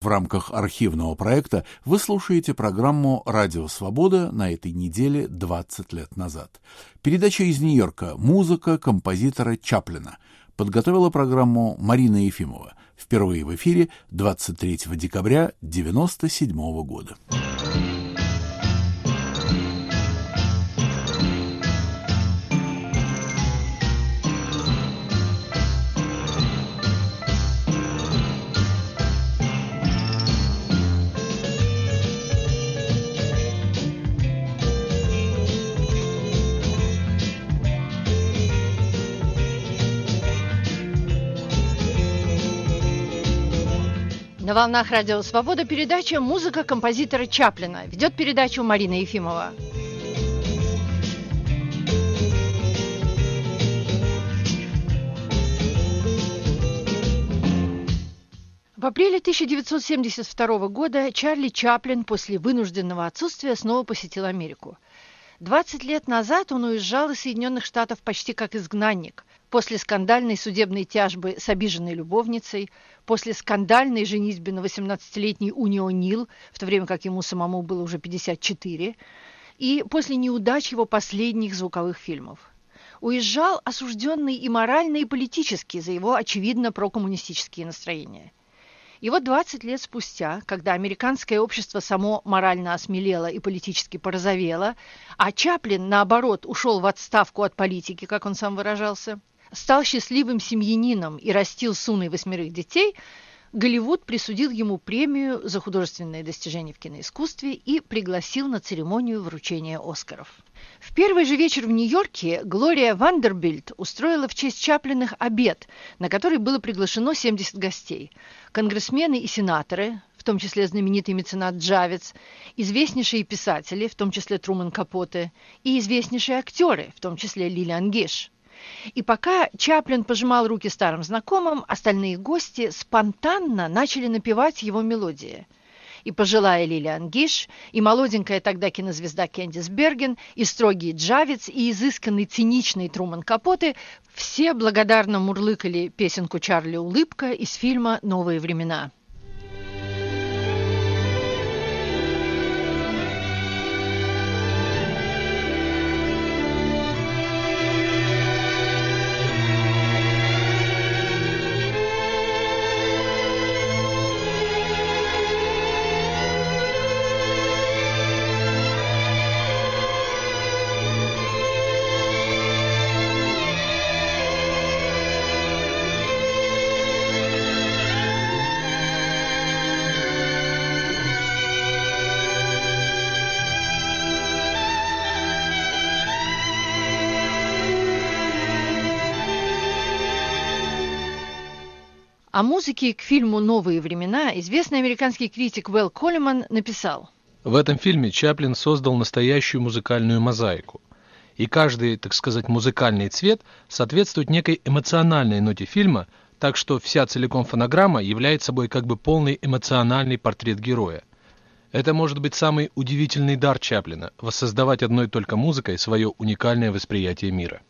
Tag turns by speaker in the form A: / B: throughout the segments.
A: В рамках архивного проекта вы слушаете программу «Радио Свобода» на этой неделе 20 лет назад. Передача из Нью-Йорка «Музыка композитора Чаплина». Подготовила программу Марина Ефимова. Впервые в эфире 23 декабря 1997 года.
B: На волнах Радио Свобода передача «Музыка композитора Чаплина». Ведет передачу Марина Ефимова. В апреле 1972 года Чарли Чаплин после вынужденного отсутствия снова посетил Америку. 20 лет назад он уезжал из Соединенных Штатов почти как изгнанник, после скандальной судебной тяжбы с обиженной любовницей, после скандальной женитьбы на 18-летней Уни О'Нил, в то время как ему самому было уже 54, и после неудач его последних звуковых фильмов. Уезжал осужденный и морально, и политически за его очевидно прокоммунистические настроения. И вот 20 лет спустя, когда американское общество само морально осмелело и политически порозовело, а Чаплин, наоборот, ушел в отставку от политики, как он сам выражался, стал счастливым семьянином и растил с Уной 8 детей, Голливуд присудил ему премию за художественные достижения в киноискусстве и пригласил на церемонию вручения Оскаров. В первый же вечер в Нью-Йорке Глория Вандербильт устроила в честь Чаплиных обед, на который было приглашено 70 гостей. Конгрессмены и сенаторы, в том числе знаменитый меценат Джавец, известнейшие писатели, в том числе Труман Капоте, и известнейшие актеры, в том числе Лилиан Гиш. И пока Чаплин пожимал руки старым знакомым, остальные гости спонтанно начали напевать его мелодии. И пожилая Лилиан Гиш, и молоденькая тогда кинозвезда Кэндис Берген, и строгий Джавец, и изысканный циничный Труман Капоте все благодарно мурлыкали песенку Чарли «Улыбка» из фильма «Новые времена». О музыке к фильму «Новые времена» известный американский критик Уэлл Коллиман написал:
C: «В этом фильме Чаплин создал настоящую музыкальную мозаику. И каждый, так сказать, музыкальный цвет соответствует некой эмоциональной ноте фильма, так что вся целиком фонограмма является собой как бы полный эмоциональный портрет героя. Это может быть самый удивительный дар Чаплина – воссоздавать одной только музыкой свое уникальное восприятие мира».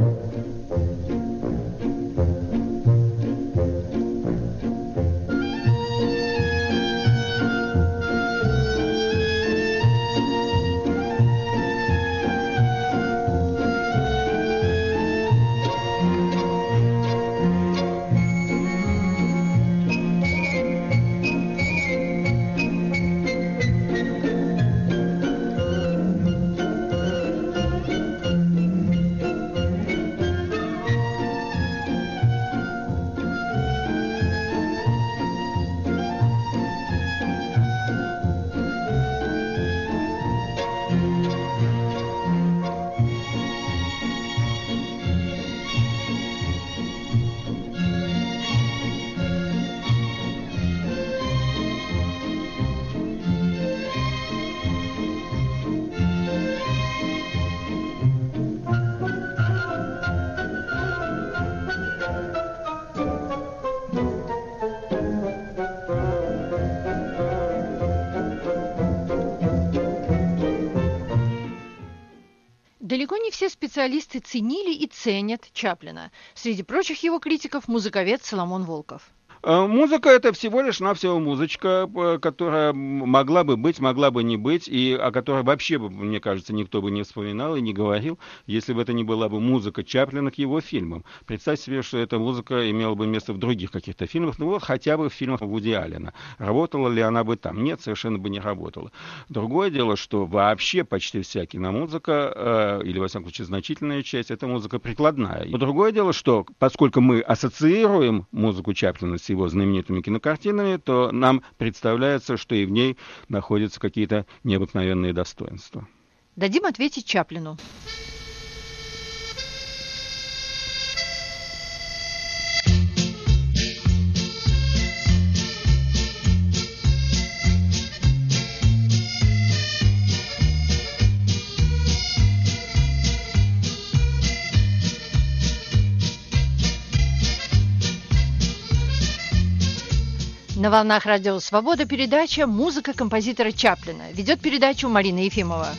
B: Далеко не все специалисты ценили и ценят Чаплина. Среди прочих его критиков музыковед Соломон Волков.
D: Музыка — это всего лишь навсего музычка, которая могла бы быть, могла бы не быть, и о которой вообще, мне кажется, никто бы не вспоминал и не говорил, если бы это не была бы музыка Чаплина к его фильмам. Представьте себе, что эта музыка имела бы место в других каких-то фильмах, ну вот хотя бы в фильмах Вуди Аллена. Работала ли она бы там? Нет, совершенно бы не работала. Другое дело, что вообще почти вся киномузыка, или во всяком случае значительная часть, это музыка прикладная. Но другое дело, что поскольку мы ассоциируем музыку Чаплина с его знаменитыми кинокартинами, то нам представляется, что и в ней находятся какие-то необыкновенные достоинства.
B: Дадим ответить Чаплину. На волнах Радио Свобода передача «Музыка композитора Чаплина». Ведет передачу Марина Ефимова.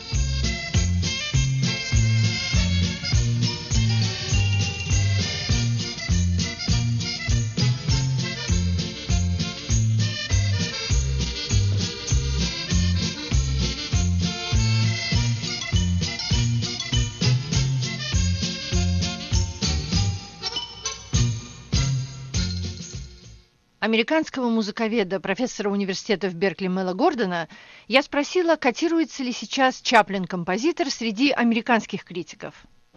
B: Американского музыковеда, профессора университета в Беркли Мэла Гордона, я спросила, котируется ли сейчас Чаплин-композитор среди американских критиков.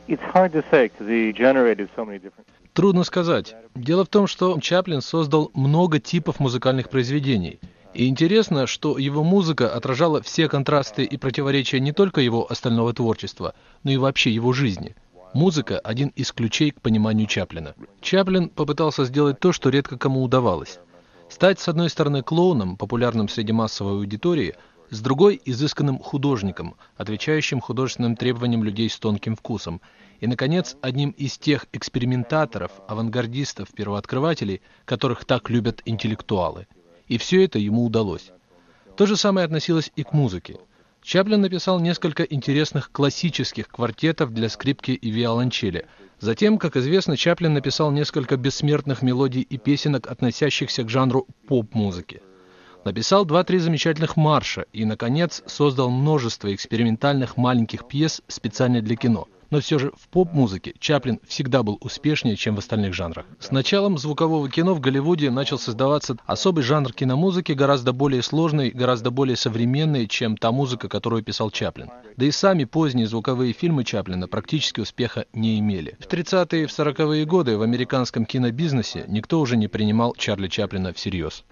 C: Трудно сказать. Дело в том, что Чаплин создал много типов музыкальных произведений. И интересно, что его музыка отражала все контрасты и противоречия не только его остального творчества, но и вообще его жизни. Музыка – один из ключей к пониманию Чаплина. Чаплин попытался сделать то, что редко кому удавалось. Стать, с одной стороны, клоуном, популярным среди массовой аудитории, с другой – изысканным художником, отвечающим художественным требованиям людей с тонким вкусом, и, наконец, одним из тех экспериментаторов, авангардистов, первооткрывателей, которых так любят интеллектуалы. И все это ему удалось. То же самое относилось и к музыке. Чаплин написал несколько интересных классических квартетов для скрипки и виолончели. Затем, как известно, Чаплин написал несколько бессмертных мелодий и песенок, относящихся к жанру поп-музыки. Написал 2-3 замечательных марша и, наконец, создал множество экспериментальных маленьких пьес специально для кино. Но все же в поп-музыке Чаплин всегда был успешнее, чем в остальных жанрах. С началом звукового кино в Голливуде начал создаваться особый жанр киномузыки, гораздо более сложный, гораздо более современный, чем та музыка, которую писал Чаплин. Да и сами поздние звуковые фильмы Чаплина практически успеха не имели. В 30-е и в 40-е годы в американском кинобизнесе никто уже не принимал Чарли Чаплина всерьез.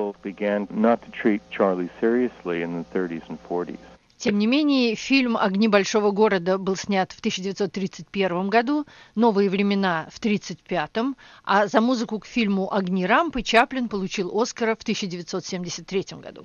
B: Тем не менее, фильм «Огни большого города» был снят в 1931 году, «Новые времена» в 1935, а за музыку к фильму «Огни рампы» Чаплин получил Оскара в 1973 году.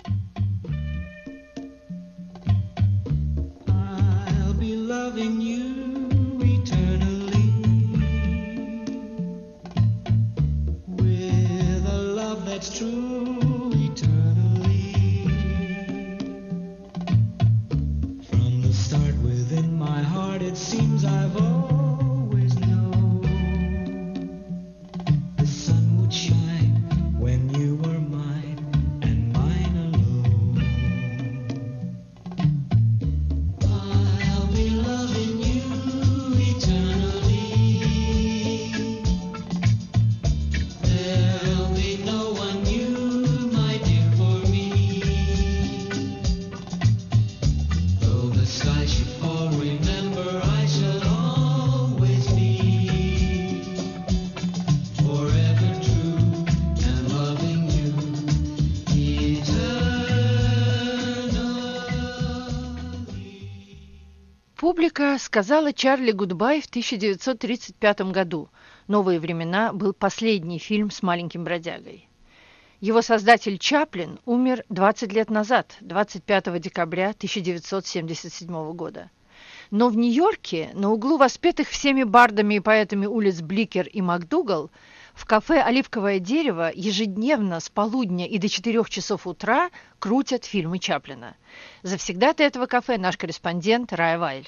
B: Публика сказала Чарли гудбай в 1935 году. «Новые времена» был последний фильм с маленьким бродягой. Его создатель Чаплин умер 20 лет назад, 25 декабря 1977 года. Но в Нью-Йорке, на углу воспетых всеми бардами и поэтами улиц Бликер и МакДугал, В кафе «Оливковое дерево» ежедневно с полудня и до 4 часов утра крутят фильмы Чаплина. Завсегдатый этого кафе наш корреспондент Рая Вайль.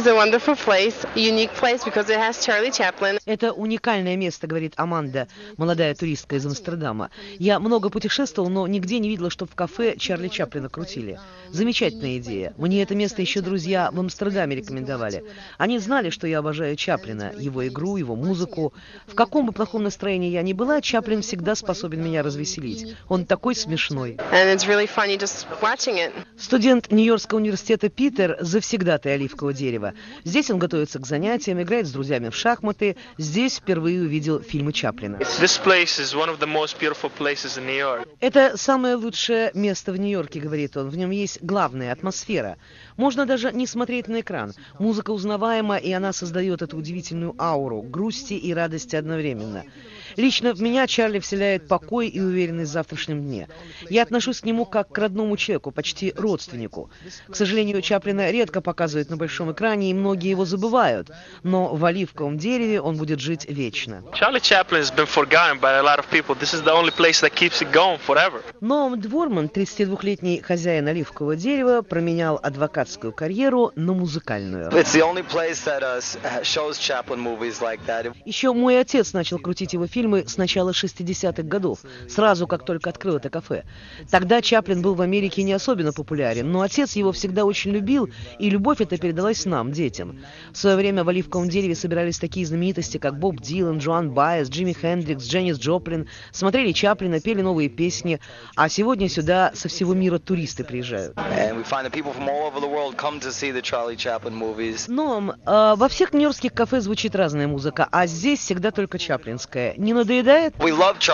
E: Это уникальное место, говорит Аманда, молодая туристка из Амстердама. Я много путешествовал, но нигде не видела, чтобы в кафе Чарли Чаплина крутили. Замечательная идея. Мне это место еще друзья в Амстердаме рекомендовали. Они знали, что я обожаю Чаплина, его игру, его музыку. В каком бы плохом настроении я ни была, Чаплин всегда способен меня развеселить. Он такой смешной. Студент Нью-Йоркского университета Питер завсегдатый «Оливкового дерева». Здесь он готовится к занятиям, играет с друзьями в шахматы. Здесь впервые увидел фильмы Чаплина. Это самое лучшее место в Нью-Йорке, говорит он. В нем есть главная атмосфера. Можно даже не смотреть на экран. Музыка узнаваема, и она создает эту удивительную ауру грусти и радости одновременно. Лично в меня Чарли вселяет покой и уверенность в завтрашнем дне. Я отношусь к нему как к родному человеку, почти родственнику. К сожалению, Чаплина редко показывают на большом экране, и многие его забывают. Но в «Оливковом дереве» он будет жить вечно. Ноам Дворман, 32-летний хозяин «Оливкового дерева», променял адвокатскую карьеру на музыкальную. Еще мой отец начал крутить его фильмы с начала 60-х годов, сразу как только открыл это кафе. Тогда Чаплин был в Америке не особенно популярен, но отец его всегда очень любил, и любовь эта передалась нам, детям. В свое время в «Оливковом дереве» собирались такие знаменитости, как Боб Дилан, Джоан Байес, Джимми Хендрикс, Дженнис Джоплин, смотрели Чаплина, пели новые песни, а сегодня сюда со всего мира туристы приезжают. Но во всех нью-йоркских кафе звучит разная музыка, а здесь всегда только чаплинская. Не надоедает? Мы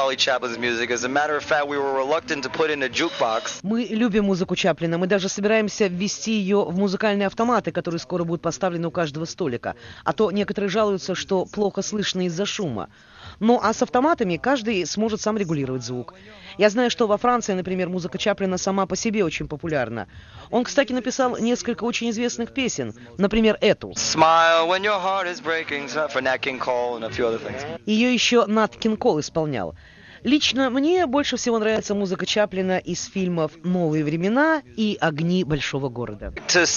E: любим музыку Чаплина. Мы даже собираемся ввести ее в музыкальные автоматы, которые скоро будут поставлены у каждого столика. А то некоторые жалуются, что плохо слышно из-за шума. Ну а с автоматами каждый сможет сам регулировать звук. Я знаю, что во Франции, например, музыка Чаплина сама по себе очень популярна. Он, кстати, написал несколько очень известных песен. Например, эту. Ее еще Нат Кинг Кол исполнял. Лично мне больше всего нравится музыка Чаплина из фильмов «Новые времена» и «Огни большого города».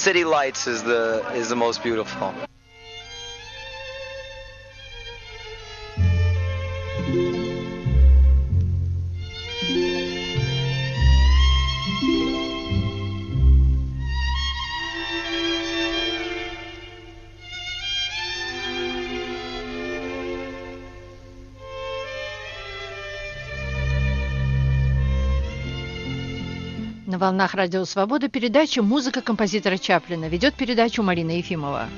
B: На волнах Радио Свобода передача «Музыка композитора Чаплина». Ведет передачу Марина Ефимова.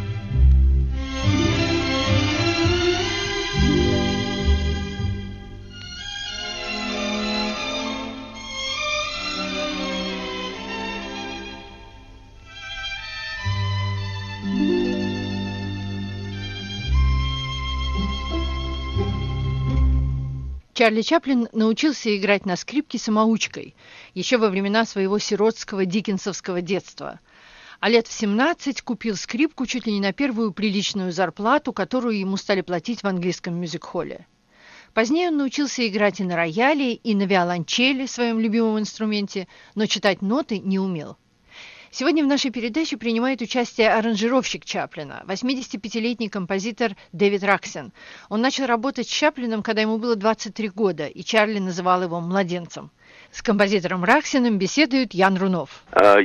B: Чарли Чаплин научился играть на скрипке самоучкой еще во времена своего сиротского диккенсовского детства. А лет в 17 купил скрипку чуть ли не на первую приличную зарплату, которую ему стали платить в английском мюзик-холле. Позднее он научился играть и на рояле, и на виолончели, своем любимом инструменте, но читать ноты не умел. Сегодня в нашей передаче принимает участие аранжировщик Чаплина, 85-летний композитор Дэвид Раксен. Он начал работать с Чаплином, когда ему было 23 года, и Чарли называл его младенцем. С композитором Раксеном беседует Ян Рунов.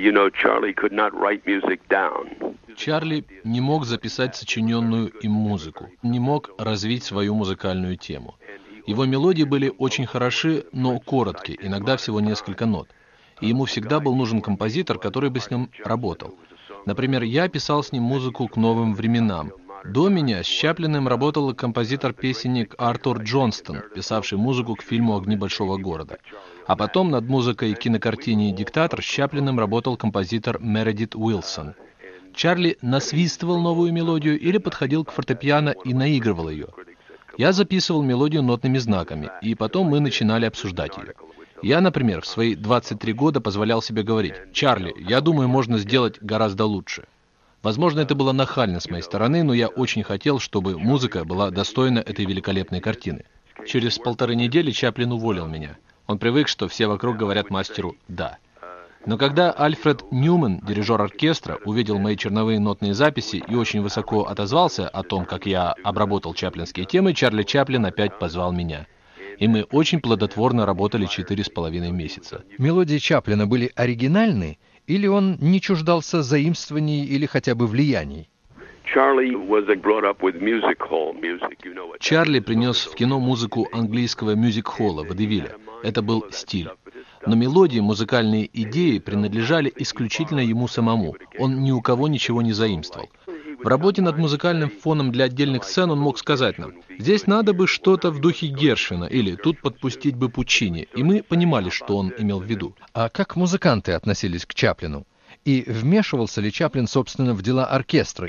C: Чарли не мог записать сочиненную им музыку, не мог развить свою музыкальную тему. Его мелодии были очень хороши, но короткие, иногда всего несколько нот. И ему всегда был нужен композитор, который бы с ним работал. Например, я писал с ним музыку к новым временам. До меня с Чаплиным работал композитор-песенник Артур Джонстон, писавший музыку к фильму «Огни большого города». А потом над музыкой к кинокартине «Диктатор» с Чаплиным работал композитор Мередит Уилсон. Чарли насвистывал новую мелодию или подходил к фортепиано и наигрывал ее. Я записывал мелодию нотными знаками, и потом мы начинали обсуждать ее. Я, например, в свои 23 года позволял себе говорить: «Чарли, я думаю, можно сделать гораздо лучше». Возможно, это было нахально с моей стороны, но я очень хотел, чтобы музыка была достойна этой великолепной картины. Через 1,5 недели Чаплин уволил меня. Он привык, что все вокруг говорят мастеру «да». Но когда Альфред Ньюман, дирижер оркестра, увидел мои черновые нотные записи и очень высоко отозвался о том, как я обработал чаплинские темы, Чарли Чаплин опять позвал меня. И мы очень плодотворно работали 4,5 месяца.
F: Мелодии Чаплина были оригинальны, или он не чуждался заимствований или хотя бы влияний?
C: Чарли принес в кино музыку английского мюзик-холла водевиля. Это был стиль. Но мелодии, музыкальные идеи принадлежали исключительно ему самому. Он ни у кого ничего не заимствовал. В работе над музыкальным фоном для отдельных сцен он мог сказать нам: «Здесь надо бы что-то в духе Гершвина» или «Тут подпустить бы Пуччини». И мы понимали, что он имел в виду.
F: А как музыканты относились к Чаплину? И вмешивался ли Чаплин, собственно, в дела оркестра?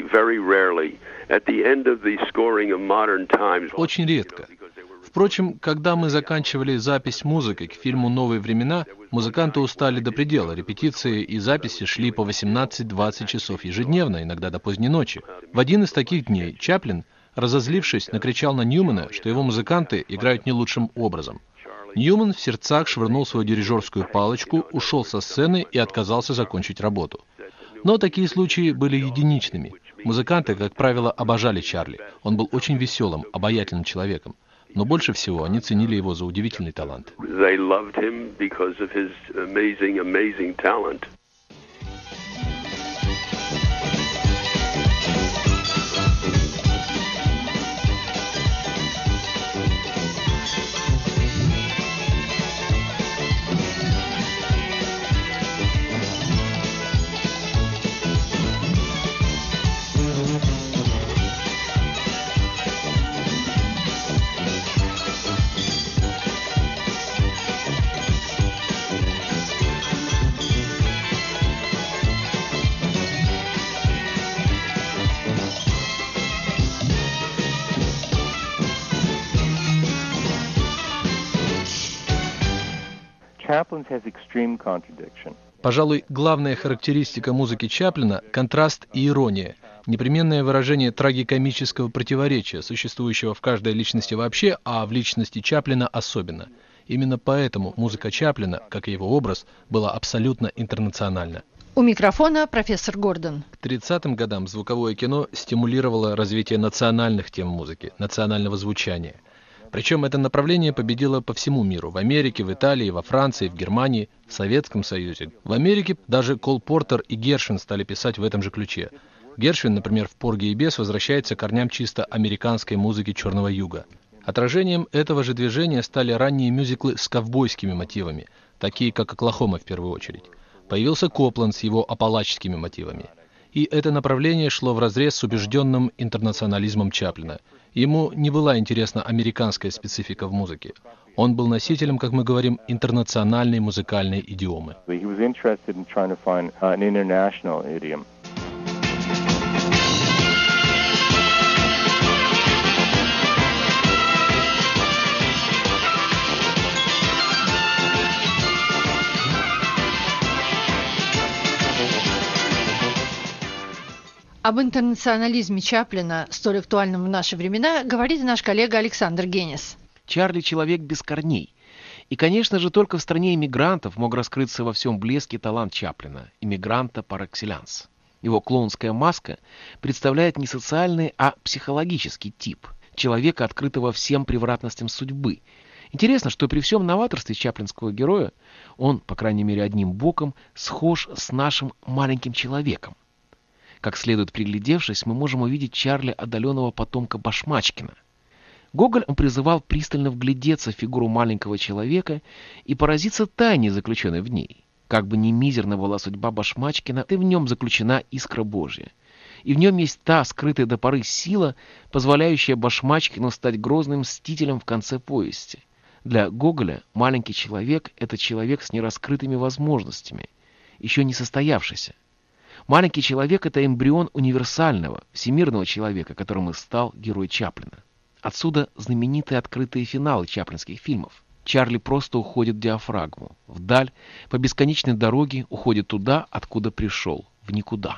C: Очень редко. Впрочем, когда мы заканчивали запись музыки к фильму «Новые времена», музыканты устали до предела. Репетиции и записи шли по 18-20 часов ежедневно, иногда до поздней ночи. В один из таких дней Чаплин, разозлившись, накричал на Ньюмана, что его музыканты играют не лучшим образом. Ньюман в сердцах швырнул свою дирижерскую палочку, ушел со сцены и отказался закончить работу. Но такие случаи были единичными. Музыканты, как правило, обожали Чарли. Он был очень веселым, обаятельным человеком. Но больше всего они ценили его за удивительный талант. Пожалуй, главная характеристика музыки Чаплина – контраст и ирония, непременное выражение трагикомического противоречия, существующего в каждой личности вообще, а в личности Чаплина особенно. Именно поэтому музыка Чаплина, как и его образ, была абсолютно интернациональна.
B: У микрофона профессор Гордон.
C: К 30-м годам звуковое кино стимулировало развитие национальных тем музыки, национального звучания. Причем это направление победило по всему миру. В Америке, в Италии, во Франции, в Германии, в Советском Союзе. В Америке даже Кол Портер и Гершвин стали писать в этом же ключе. Гершвин, например, в «Порги и бес» возвращается к корням чисто американской музыки Черного Юга. Отражением этого же движения стали ранние мюзиклы с ковбойскими мотивами, такие как «Оклахома» в первую очередь. Появился Копланд с его апалачскими мотивами. И это направление шло вразрез с убежденным интернационализмом Чаплина. Ему не была интересна американская специфика в музыке. Он был носителем, как мы говорим, интернациональной музыкальной идиомы.
B: Об интернационализме Чаплина, столь актуальном в наши времена, говорит наш коллега Александр Генис.
G: Чарли – человек без корней. И, конечно же, только в стране иммигрантов мог раскрыться во всем блеске талант Чаплина, иммигранта пар экселянс. Его клоунская маска представляет не социальный, а психологический тип человека, открытого всем превратностям судьбы. Интересно, что при всем новаторстве чаплинского героя он, по крайней мере одним боком, схож с нашим маленьким человеком. Как следует приглядевшись, мы можем увидеть Чарли, отдаленного потомка Башмачкина. Гоголь призывал пристально вглядеться в фигуру маленького человека и поразиться тайне, заключенной в ней. Как бы ни мизерна была судьба Башмачкина, и в нем заключена искра Божья. И в нем есть та скрытая до поры сила, позволяющая Башмачкину стать грозным мстителем в конце повести. Для Гоголя маленький человек – это человек с нераскрытыми возможностями, еще не состоявшийся. Маленький человек – это эмбрион универсального, всемирного человека, которым и стал герой Чаплина. Отсюда знаменитые открытые финалы чаплинских фильмов. Чарли просто уходит в диафрагму, вдаль, по бесконечной дороге уходит туда, откуда пришел, в никуда.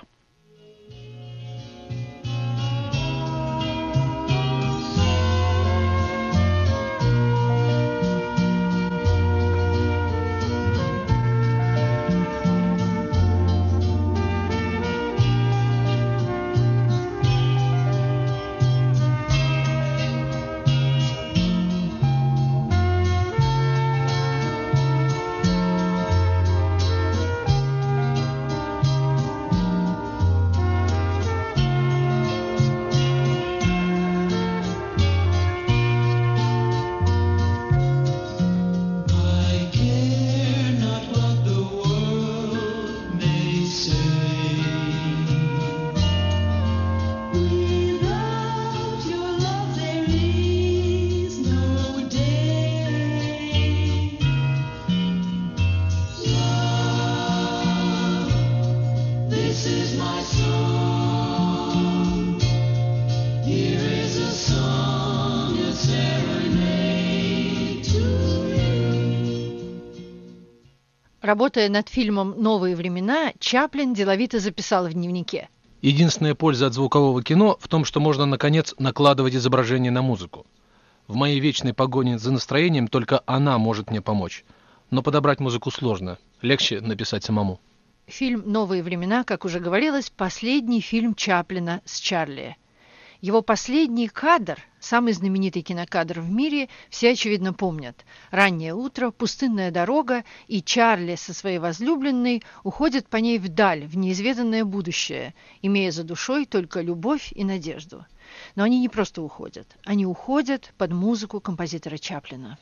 B: Работая над фильмом «Новые времена», Чаплин деловито записал в дневнике:
C: «Единственная польза от звукового кино в том, что можно, наконец, накладывать изображение на музыку. В моей вечной погоне за настроением только она может мне помочь. Но подобрать музыку сложно. Легче написать самому».
B: Фильм «Новые времена», как уже говорилось, последний фильм Чаплина с Чарли. Его последний кадр, самый знаменитый кинокадр в мире, все, очевидно, помнят. Раннее утро, пустынная дорога, и Чарли со своей возлюбленной уходят по ней вдаль, в неизведанное будущее, имея за душой только любовь и надежду. Но они не просто уходят. Они уходят под музыку композитора Чаплина.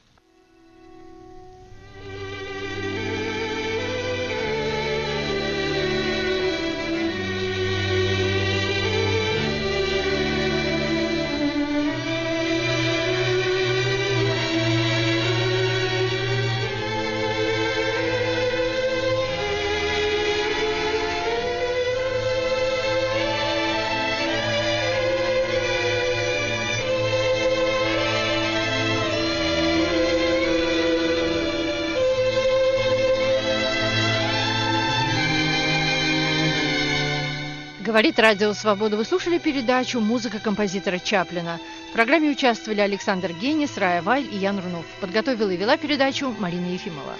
B: Говорит Радио Свобода. Вы слушали передачу «Музыка композитора Чаплина». В программе участвовали Александр Генис, Рая Валь и Ян Рунов. Подготовила и вела передачу Марина Ефимова.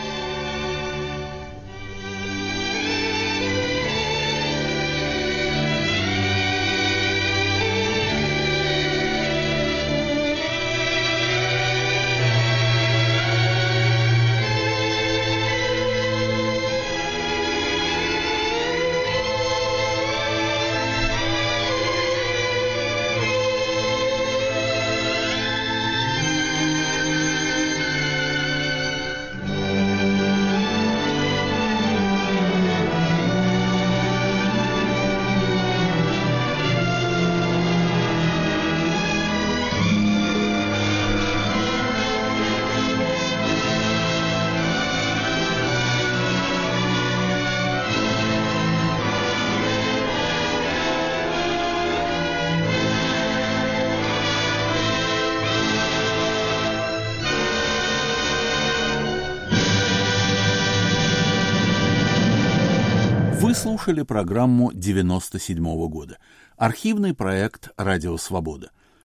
A: Вы слушали программу 97-го года. Архивный проект «Радио Свобода».